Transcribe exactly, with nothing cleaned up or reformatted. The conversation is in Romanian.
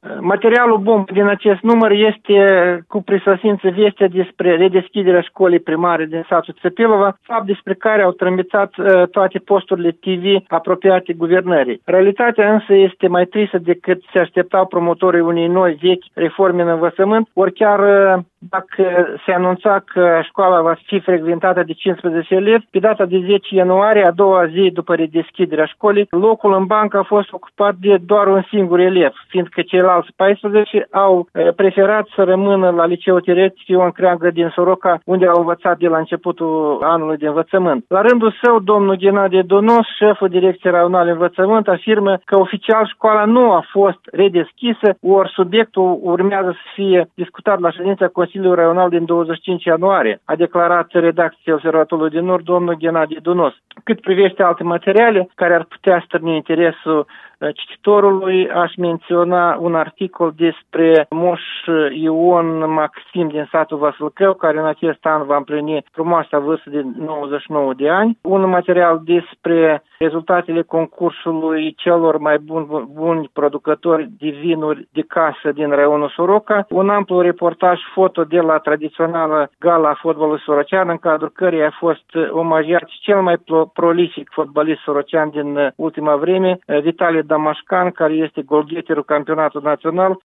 Materialul bomb din acest număr este cu prisosință vestea despre redeschiderea școlii primare din satul Țăpilova, fapt despre care au trămițat uh, toate posturile T V apropiate guvernării. Realitatea însă este mai tristă decât se așteptau promotorii unei noi vechi reforme în învățământ, ori chiar uh, dacă se anunța că școala va fi frecventată de cincisprezece elevi, pe data de zece ianuarie, a doua zi după redeschiderea școlii, locul în bancă a fost ocupat de doar un singur elev, fiindcă ceilalți paisprezece au preferat să rămână la liceul teoretic Ion Creangă din Soroca, unde au învățat de la începutul anului de învățământ. La rândul său, domnul Ghenadie Donos, șeful Direcției Raionale Învățământ, afirmă că oficial școala nu a fost redeschisă, ori subiectul urmează să fie discutat la ședința Consiliului Raional din douăzeci și cinci ianuarie, a declarat redacția Observatorului de Nord, domnul Ghenadie Donos. Cât privește alte materiale care ar putea stârni interesul cititorului, aș menționa un articol despre Moș Ion Maxim din satul Vasilcău, care în acest an va împlini frumoasa vârstă de nouăzeci și nouă de ani. Un material despre rezultatele concursului celor mai buni, buni producători de vinuri de casă din raionul Soroca. Un amplu reportaj foto de la tradițională gala fotbalului sorocean, în cadrul căreia a fost omajiat cel mai prolific fotbalist sorocean din ultima vreme, Vitalie Damașcan, care este golgheterul campionatului național,